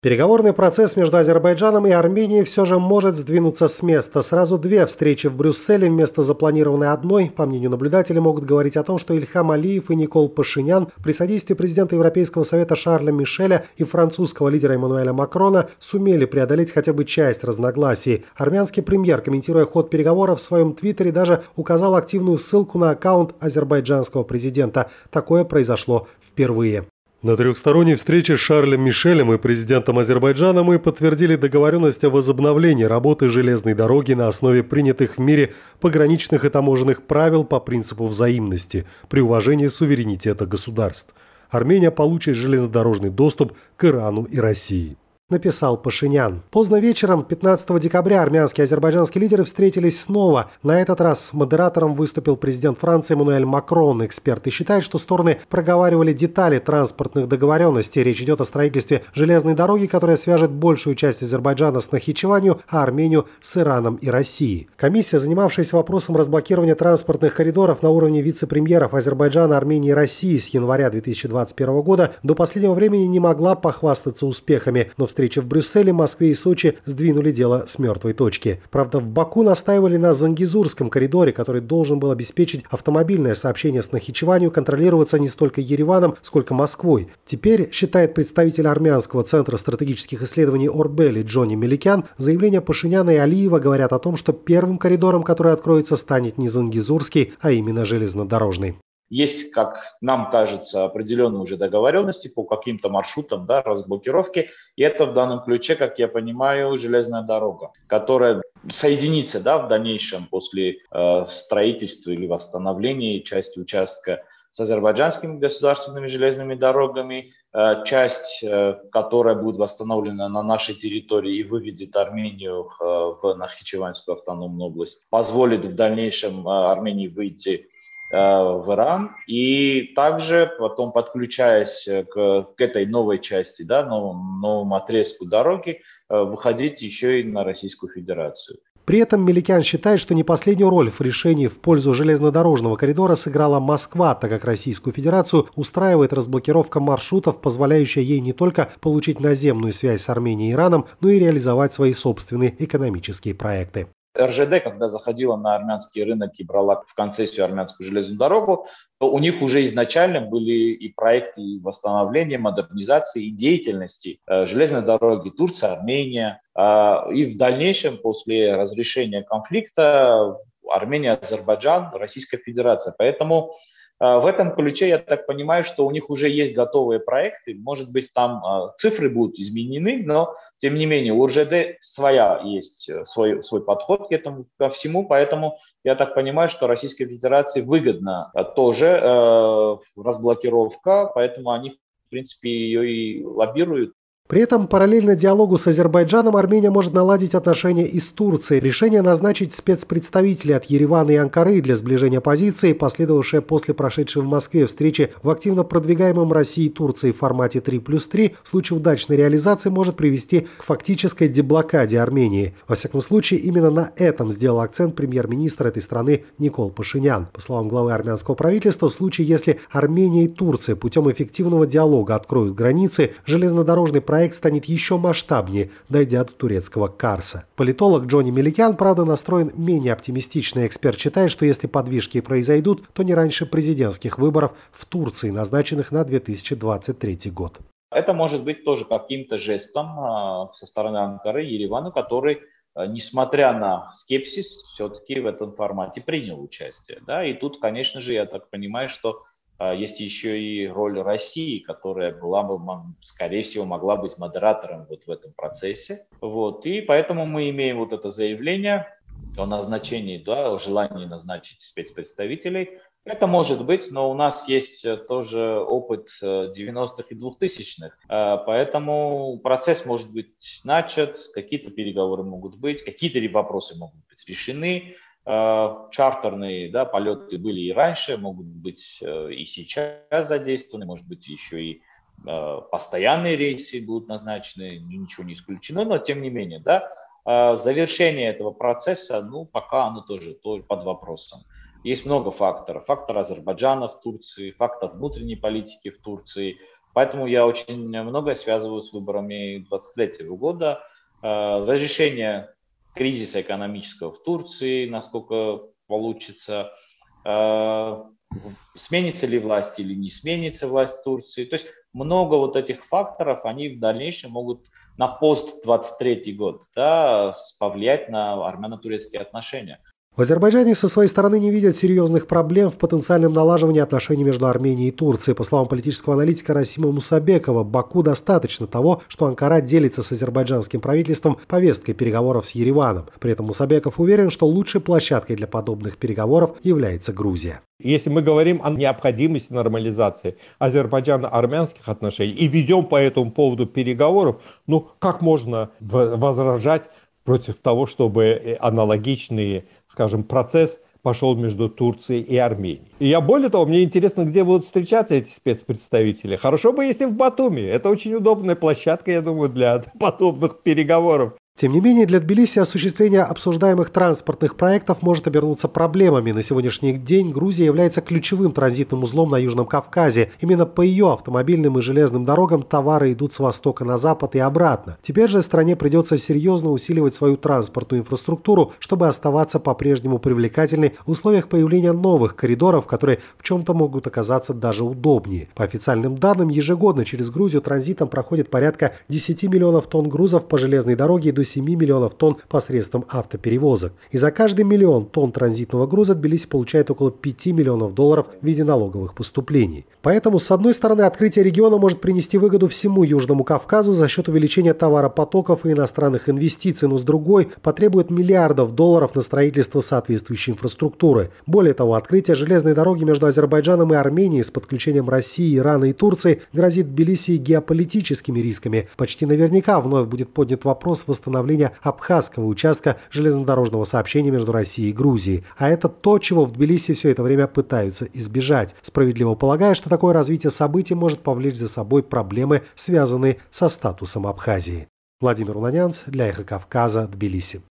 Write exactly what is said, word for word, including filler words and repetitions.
Переговорный процесс между Азербайджаном и Арменией все же может сдвинуться с места. Сразу две встречи в Брюсселе вместо запланированной одной, по мнению наблюдателей, могут говорить о том, что Ильхам Алиев и Никол Пашинян при содействии президента Европейского совета Шарля Мишеля и французского лидера Эммануэля Макрона сумели преодолеть хотя бы часть разногласий. Армянский премьер, комментируя ход переговоров в своем твиттере, даже указал активную ссылку на аккаунт азербайджанского президента. Такое произошло впервые. На трехсторонней встрече с Шарлем Мишелем и президентом Азербайджана мы подтвердили договоренность о возобновлении работы железной дороги на основе принятых в мире пограничных и таможенных правил по принципу взаимности при уважении суверенитета государств. Армения получит железнодорожный доступ к Ирану и России, написал Пашинян. Поздно вечером пятнадцатого декабря армянские и азербайджанские лидеры встретились снова. На этот раз модератором выступил президент Франции Эммануэль Макрон. Эксперты считают, что стороны проговаривали детали транспортных договоренностей. Речь идет о строительстве железной дороги, которая свяжет большую часть Азербайджана с Нахичеванью, а Армению с Ираном и Россией. Комиссия, занимавшаяся вопросом разблокирования транспортных коридоров на уровне вице-премьеров Азербайджана, Армении и России с января две тысячи двадцать первого года, до последнего времени не могла похвастаться успехами, но встречи в Брюсселе, Москве и Сочи сдвинули дело с мертвой точки. Правда, в Баку настаивали на Зангезурском коридоре, который должен был обеспечить автомобильное сообщение с Нахичеванью, контролироваться не столько Ереваном, сколько Москвой. Теперь, считает представитель армянского центра стратегических исследований Орбели Джонни Меликян, заявления Пашиняна и Алиева говорят о том, что первым коридором, который откроется, станет не Зангезурский, а именно железнодорожный. Есть, как нам кажется, определенные уже договоренности по каким-то маршрутам, да, разблокировки. И это в данном ключе, как я понимаю, железная дорога, которая соединится, да, в дальнейшем после э, строительства или восстановления части участка с азербайджанскими государственными железными дорогами. Э, часть, э, которая будет восстановлена на нашей территории и выведет Армению э, в Нахичеванскую автономную область, позволит в дальнейшем э, Армении выйти в Иран, и также потом, подключаясь к, к этой новой части, да, новому, новому отрезку дороги, выходить еще и на Российскую Федерацию. При этом Меликян считает, что не последнюю роль в решении в пользу железнодорожного коридора сыграла Москва, так как Российскую Федерацию устраивает разблокировка маршрутов, позволяющая ей не только получить наземную связь с Арменией и Ираном, но и реализовать свои собственные экономические проекты. эр жэ дэ, когда заходила на армянский рынок и брала в концессию армянскую железную дорогу, то у них уже изначально были и проекты и восстановления, модернизации и деятельности железной дороги Турция-Армения. И в дальнейшем, после разрешения конфликта, Армения, Азербайджан, Российская Федерация. Поэтому в этом ключе я так понимаю, что у них уже есть готовые проекты. Может быть, там цифры будут изменены, но тем не менее у эр жэ дэ своя есть, свой, свой подход к этому, ко всему. Поэтому я так понимаю, что Российской Федерации выгодна тоже э, разблокировка, поэтому они, в принципе, ее и лоббируют. При этом параллельно диалогу с Азербайджаном Армения может наладить отношения и с Турцией. Решение назначить спецпредставителей от Еревана и Анкары для сближения позиций, последовавшее после прошедшей в Москве встречи в активно продвигаемом Россией и Турцией формате три плюс три, в случае удачной реализации может привести к фактической деблокаде Армении. Во всяком случае, именно на этом сделал акцент премьер-министр этой страны Никол Пашинян. По словам главы армянского правительства, в случае, если Армения и Турция путем эффективного диалога откроют границы, железнодорожный проект проект станет еще масштабнее, дойдя до турецкого Карса. Политолог Джонни Меликян, правда, настроен менее оптимистично. Эксперт считает, что если подвижки произойдут, то не раньше президентских выборов в Турции, назначенных на две тысячи двадцать третий год. Это может быть тоже каким-то жестом со стороны Анкары и Еревана, который, несмотря на скепсис, все-таки в этом формате принял участие. Да? И тут, конечно же, я так понимаю, что есть еще и роль России, которая была бы, скорее всего, могла быть модератором вот в этом процессе. Вот. И поэтому мы имеем вот это заявление о назначении, да, о желании назначить спецпредставителей. Это может быть, но у нас есть тоже опыт девяностых и двухтысячных, поэтому процесс может быть начат, какие-то переговоры могут быть, какие-то вопросы могут быть решены. Чартерные, да, полеты были и раньше, могут быть и сейчас задействованы, может быть, еще и постоянные рейсы будут назначены, ничего не исключено, но тем не менее, да, завершение этого процесса, ну, пока оно тоже под вопросом. Есть много факторов. Фактор Азербайджана в Турции, фактор внутренней политики в Турции, Поэтому я очень многое связываю с выборами двадцать третьего года. Разрешение кризиса экономического в Турции, насколько получится, сменится ли власть или не сменится власть в Турции. То есть много вот этих факторов, они в дальнейшем могут на пост двадцать третий год, да, повлиять на армяно-турецкие отношения. В Азербайджане со своей стороны не видят серьезных проблем в потенциальном налаживании отношений между Арменией и Турцией. По словам политического аналитика Расима Мусабекова, Баку достаточно того, что Анкара делится с азербайджанским правительством повесткой переговоров с Ереваном. При этом Мусабеков уверен, что лучшей площадкой для подобных переговоров является Грузия. Если мы говорим о необходимости нормализации азербайджано-армянских отношений и ведем по этому поводу переговоров, ну как можно возражать против того, чтобы аналогичный, скажем, процесс пошел между Турцией и Арменией. И я более того, мне интересно, где будут встречаться эти спецпредставители. Хорошо бы, если в Батуми. Это очень удобная площадка, я думаю, для подобных переговоров. Тем не менее, для Тбилиси осуществление обсуждаемых транспортных проектов может обернуться проблемами. На сегодняшний день Грузия является ключевым транзитным узлом на Южном Кавказе. Именно по ее автомобильным и железным дорогам товары идут с востока на запад и обратно. Теперь же стране придется серьезно усиливать свою транспортную инфраструктуру, чтобы оставаться по-прежнему привлекательной в условиях появления новых коридоров, которые в чем-то могут оказаться даже удобнее. По официальным данным, ежегодно через Грузию транзитом проходит порядка десять миллионов тонн грузов по железной дороге и до семи миллионов тонн посредством автоперевозок. И за каждый миллион тонн транзитного груза Тбилиси получает около пяти миллионов долларов в виде налоговых поступлений. Поэтому, с одной стороны, открытие региона может принести выгоду всему Южному Кавказу за счет увеличения товаропотоков и иностранных инвестиций, но с другой потребует миллиардов долларов на строительство соответствующей инфраструктуры. Более того, открытие железной дороги между Азербайджаном и Арменией с подключением России, Ирана и Турции грозит Тбилиси геополитическими рисками. Почти наверняка вновь будет поднят вопрос восстановления абхазского участка железнодорожного сообщения между Россией и Грузией. А это то, чего в Тбилиси все это время пытаются избежать, справедливо полагая, что такое развитие событий может повлечь за собой проблемы, связанные со статусом Абхазии. Владимир Унанянц для Эхо Кавказа, Тбилиси.